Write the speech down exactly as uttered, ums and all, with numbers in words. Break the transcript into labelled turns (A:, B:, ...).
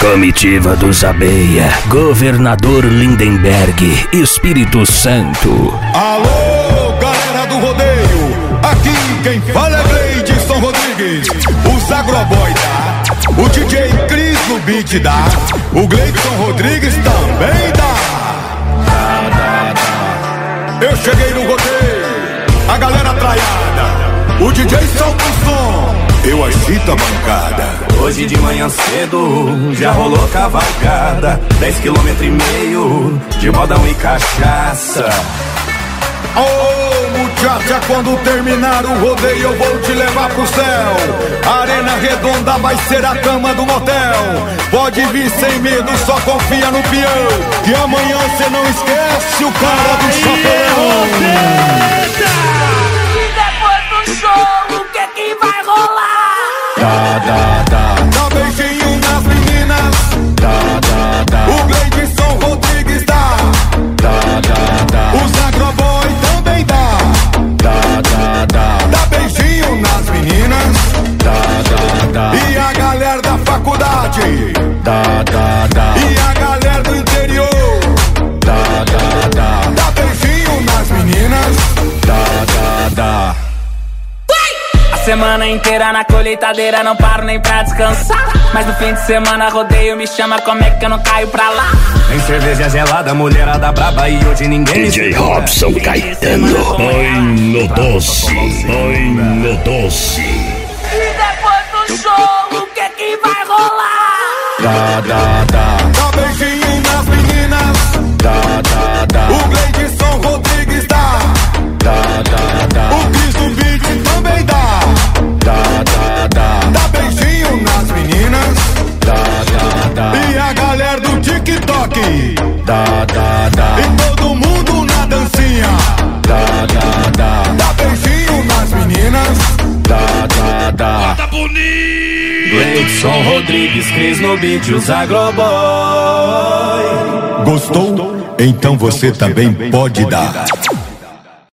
A: Comitiva dos Abeia, Governador Lindenberg, Espírito Santo.
B: Alô, galera do rodeio, aqui quem fala é Gleidson Rodrigues, o Zagroboy dá, o D J Cris no beat dá, o Gleidson Rodrigues também dá. Eu cheguei no rodeio, a galera traiada, o D J solta o som, eu agito a bancada.
C: Hoje de manhã cedo já rolou cavalgada, dez quilômetros e meio de modão e cachaça.
B: Ô oh, muchacha, quando terminar o rodeio eu vou te levar pro céu. A arena redonda vai ser a cama do motel. Pode vir sem medo, só confia no peão, que amanhã cê não esquece o cara do chapéu.
D: E depois do show, o que é que vai rolar?
C: Dá, dá, dá.
B: Dá beijinho nas meninas.
C: Dá, dá, dá.
B: O Gleidson Rodrigues dá.
C: Dá, dá, dá.
B: O Zagroboy também dá.
C: Dá, dá, dá.
B: Dá beijinho nas meninas.
C: Dá, dá, dá.
B: E a galera da faculdade.
C: Dá, dá, dá.
B: E a galera do interior.
C: Dá, dá, dá.
B: Dá beijinho nas meninas.
C: Dá, dá, dá.
D: Semana inteira na colheitadeira, não paro nem pra descansar. Mas no fim de semana rodeio, me chama, como é que eu não caio pra lá?
C: Tem cerveja gelada, mulherada braba e hoje ninguém
A: D J Robson Caetano, põe no doce, põe no doce.
D: E depois do show, o que é que vai rolar?
C: Dá, dá, dá.
B: Dá beijinho nas meninas.
C: Dá, dá, dá.
B: O Gleidson Rodrigues dá.
C: Dá, dá, dá.
B: O Cris do beat também dá.
C: Dá, dá, dá.
B: Dá beijinho nas meninas.
C: Dá, dá, dá.
B: E a galera do TikTok.
C: Dá, dá, dá.
B: E todo mundo na dancinha.
C: Dá, dá, dá.
B: Dá beijinho nas meninas.
C: Dá, dá, dá.
A: Tá bonito!
C: Gleidson Rodrigues, Cris no beat, o Zagroboy.
B: Gostou? Então você também pode dar.